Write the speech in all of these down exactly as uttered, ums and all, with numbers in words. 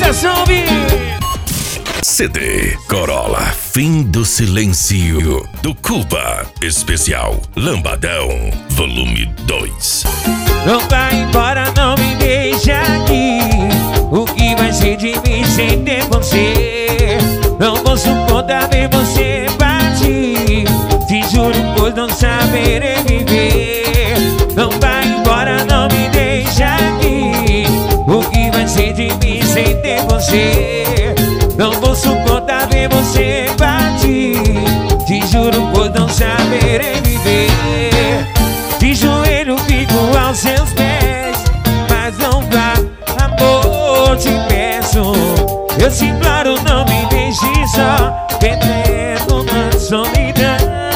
Sensação V. C D Corolla, Fim do Silêncio, do Cuba, especial Lambadão, volume dois. Não vai embora, não me deixa aqui. O que vai ser de mim sem ter você? Não vou suportar ver você partir. Te juro, pois não saberei viver. Não vai embora, não me deixa aqui. O que vai ser de mim sem ter você? Não vou suportar ver você partir. Te juro, pois não saberei viver. De joelho fico aos seus pés, mas não vá, amor, te peço. Eu te imploro, não me deixe só, perdendo na solidão.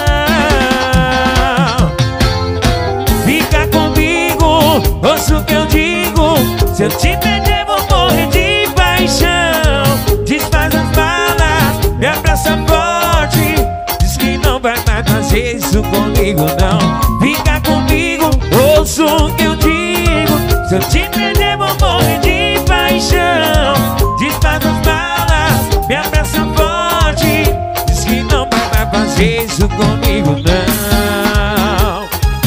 Fica comigo, ouça o que eu digo. Se eu te perder, vou morrer de paixão. Desfaz as malas, me abraça forte. Diz que não vai mais fazer isso comigo, não. Fica comigo, ouça o que eu digo. Se eu te perder, vou morrer de paixão. Desfaz as malas, me abraça forte. Diz que não vai mais fazer isso comigo, não.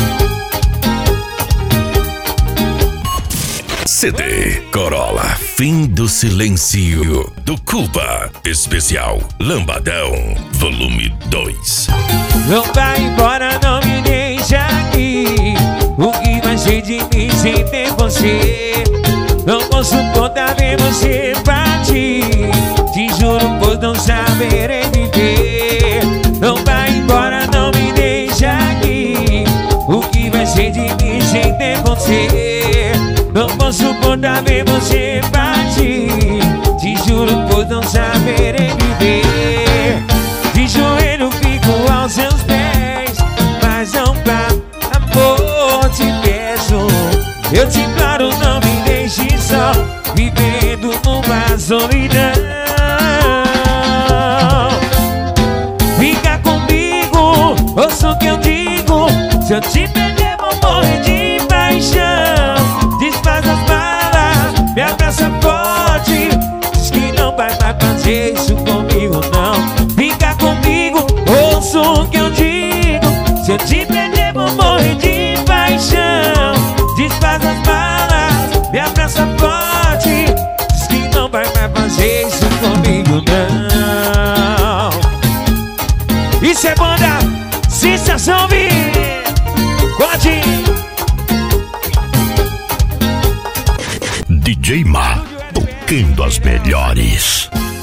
C D Corolla, Fim do Silêncio, do Cuba, especial Lambadão, volume dois. Não vai embora, não me deixa aqui. O que vai ser de mim sem ter você? Não vou suportar ver você partir. Te juro, pois não saberei viver. Não vai embora, não me deixa aqui. O que vai ser de mim sem ter você? Não vou suportar ver você partir. Te juro, pois não saberei viver. De joelho fico aos seus pés, mas não vá, amor, te peço. Eu te imploro, não me deixe só, vivendo numa solidão. Fica comigo, ouça o que eu digo. Se eu te perder, vou morrer de paixão. Desfaz as malas, me abraça forte. Diz que não vai mais fazer isso comigo, não. Fica comigo, ouça o que eu digo. Se eu te perder, vou morrer de paixão. Desfaz as malas, me abraça forte. Diz que não vai mais fazer isso comigo, não. Isso é banda Sensação V. Pode. D J Ma, tocando as melhores.